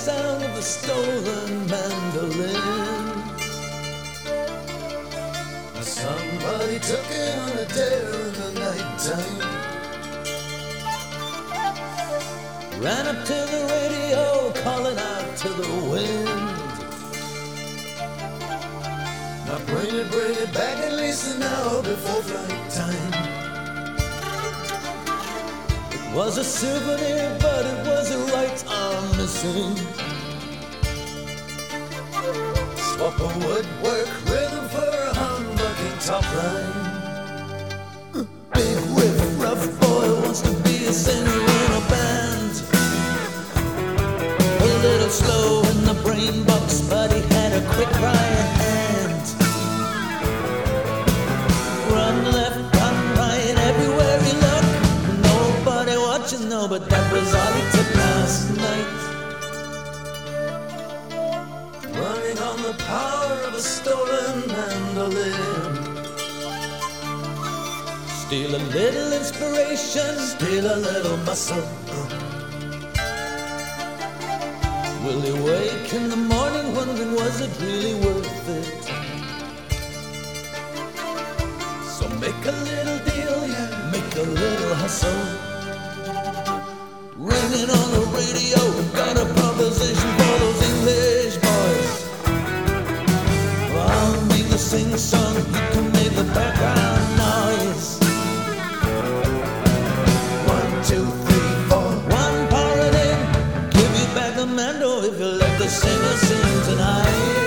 sound of a stolen mandolin. Somebody took it on a dare in the nighttime. Ran up to the radio, calling out to the wind. Now bring it back at least an hour before flight time. It was a souvenir, but it was a right arm missing. Swap a woodwork rhythm for a humbucking top line. Big riff, rough boy wants to be a singer in a band. A little slow in the brain box, but he had a quick right hand. Run left, run right, everywhere he looked. Nobody watching, no, but that was all he took last night. Running on the power of a stolen mandolin. Steal a little inspiration, steal a little muscle. Will he wake in the morning wondering, was it really worth it? So make a little deal, yeah, make a little hustle. Ringing on the radio, got a proposition for those English boys. I'll make the sing-song, you can make the background noise. 1, 2, 3, 4. One parading, give you back the mando if you let the singer sing tonight.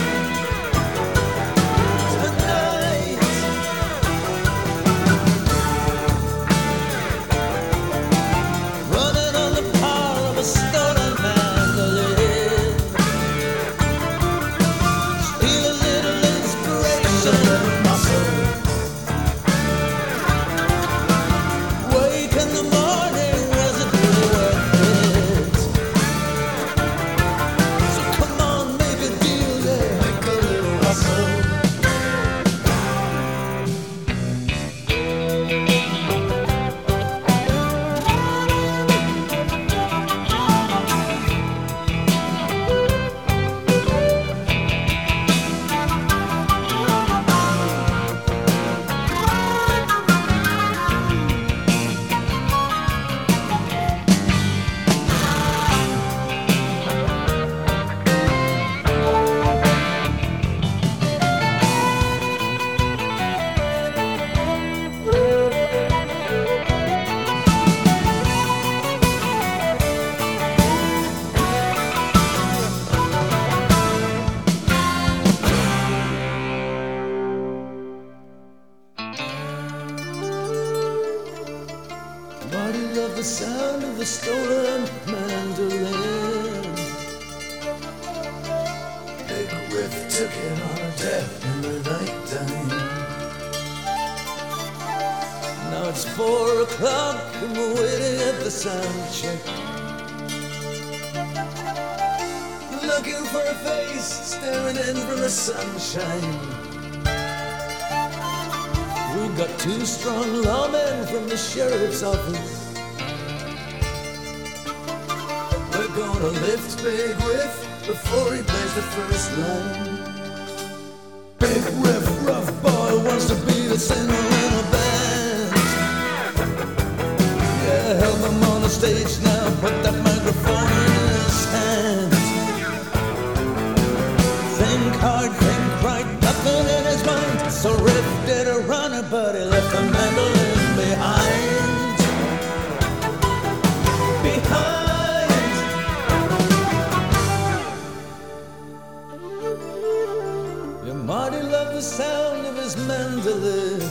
Tonight. Running on the power of a stolen mandolin. Steal a little inspiration, muscle. Wake in the morning, was it really worth it? So come on, make a deal, yeah, make a little hustle. Marty loved the sound of the stolen mandolin. Big riff took it on a death in the nighttime. Now it's 4 o'clock and we're waiting at the sound check. Looking for a face staring in from the sunshine. We've got 2 strong lawmen from the sheriff's office. We're gonna lift Big Riff before he plays the first line. Big Riff, rough boy, wants to be the singer in a band. Yeah, help him on the stage now, put that microphone in his hand. Think hard, think right, nothing in his mind. So Riff did a runner, but he left the mandolin behind. Behind. Yeah, Marty loved the sound of his mandolin.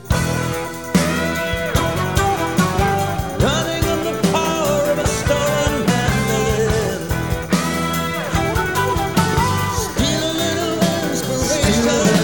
Running on the power of a stolen mandolin. Steal a little inspiration.